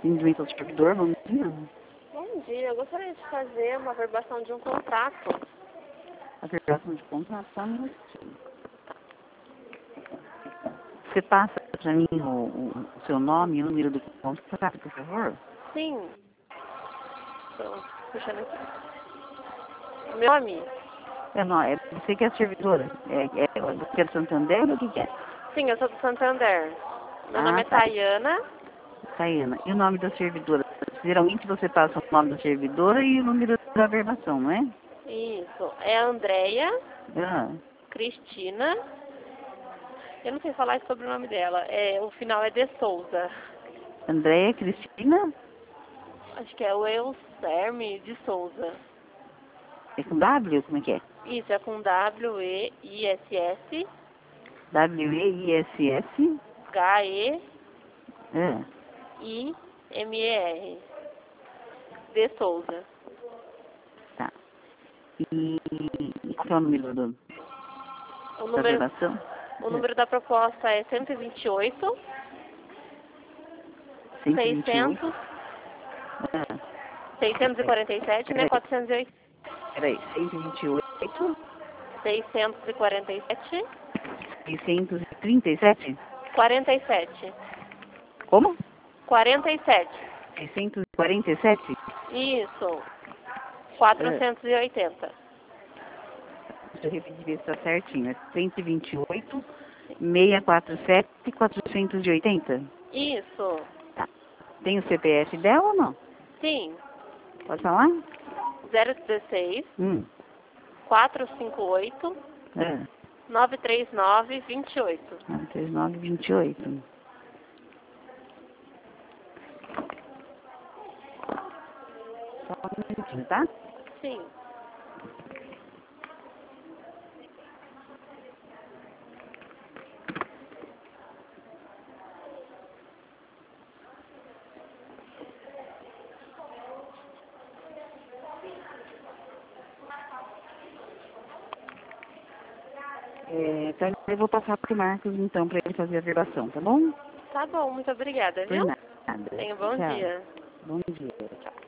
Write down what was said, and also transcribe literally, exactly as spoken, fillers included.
Atendimento ao servidor, bom dia. Bom dia, eu gostaria de fazer uma averbação de um contrato. Averbação de contrato, só um minutinho. Você passa para mim o, o, o seu nome e o número do contrato, por favor? Sim. Estou puxando aqui. Meu nome? É, não, é você que é a servidora. É, é, você é do Santander ou o que que é? Sim, eu sou do Santander. Meu Ah, nome é tá. Tayana. Tayana. E o nome da servidora? Geralmente você passa o nome da servidora e o número da averbação, não é? Isso. É a Andréia Ah, Cristina. Eu não sei falar sobre o nome dela. É, o final é de Souza. Andréia Cristina? Acho que é o Eucerme de Souza. É com W? Como é que é? Isso, é com W E I S S W E I S S? H E Ah, I M E R. De Souza. tá. E, e qual é o número do, O da número, averbação? o número da proposta é cento e vinte e oito, cento e vinte e oito? seiscentos, Ah, seiscentos e quarenta e sete, né? peraí, quatrocentos e oito, peraí. cento e vinte e oito? seiscentos e quarenta e sete, seiscentos e trinta e sete? quarenta e sete. Como? quarenta e sete. seiscentos e quarenta e sete? Isso. Ah, quatrocentos e oitenta. deixa eu repetir ver se está certinho. É cento e vinte e oito, seiscentos e quarenta e sete, quatrocentos e oitenta? Isso. Tá. Tem o C P F dela ou não? Sim. Pode falar? zero dezesseis, Hum. quatrocentos e cinquenta e oito, Ah, novecentos e trinta e nove, vinte e oito. nove três nove, vinte e oito. Só um minutinho, tá? Sim. É, então eu vou passar para o Marcos, então, para ele fazer a averbação, tá bom? Tá bom, muito obrigada, Por viu? nada. Tenha um bom Tchau. dia. Bom dia. Tchau.